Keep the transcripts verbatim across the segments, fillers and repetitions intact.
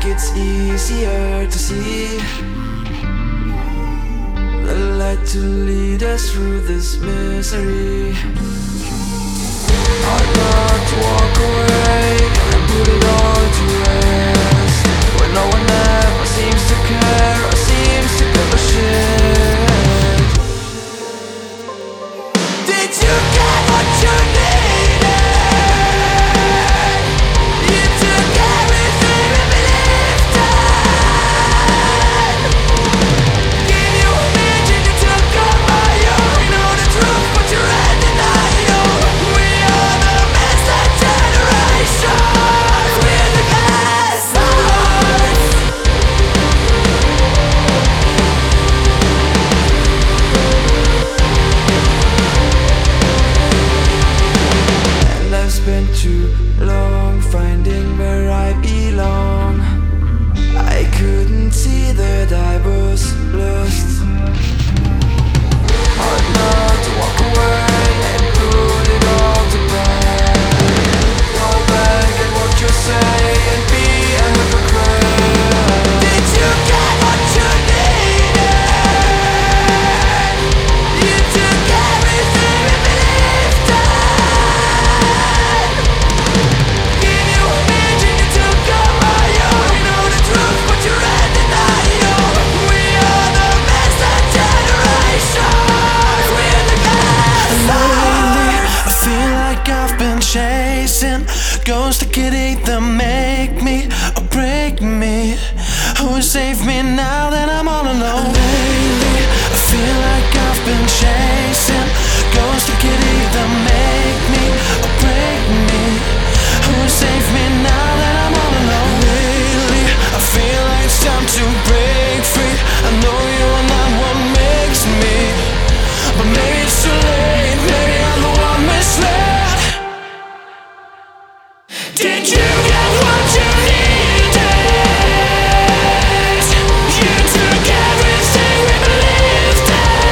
it's easier to see the light to lead us through this misery. Hard not to walk away and put it all to rest when no one ever seems to care or seems to give a shit. Did you get what you needed? You took everything we believed in. Give you a vision, you took all my own. We know the truth, but you're in denial. We are the missing generation. We're the gaslights. And I've spent too long finding where I belong. I couldn't see that I was lost. Hard not to walk away and put it all to bed. Go back and what you say and be a hypocrite. Did you get what you needed? You took everything we believed in. Give you a vision, you took all my own. We know the truth, but you're in denial. We are the missing generation. We're the gaslights. I feel like I've been chasing ghosts that could either make me or break me. Who will save me now that I'm all alone? Lately, I feel like I've been chasing ghosts that could either make me or break me. Who will save me now that I'm all alone? Lately, I feel like it's time to break free. I know you are not what makes me, but maybe it's too late. Maybe I'm the one misled. Did you get what you needed? You took everything we believed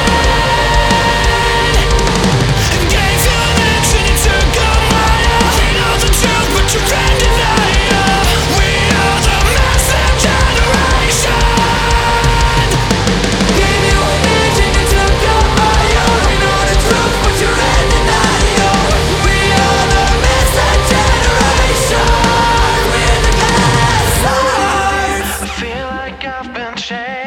in. Gave you an inch and you took all my own. We know the truth, but you're in denial. We are the missing generation. Give you a vision, you took all my own. We know the truth, but you're in denial. We are the missing generation. We're the gaslights. I feel like I've been chased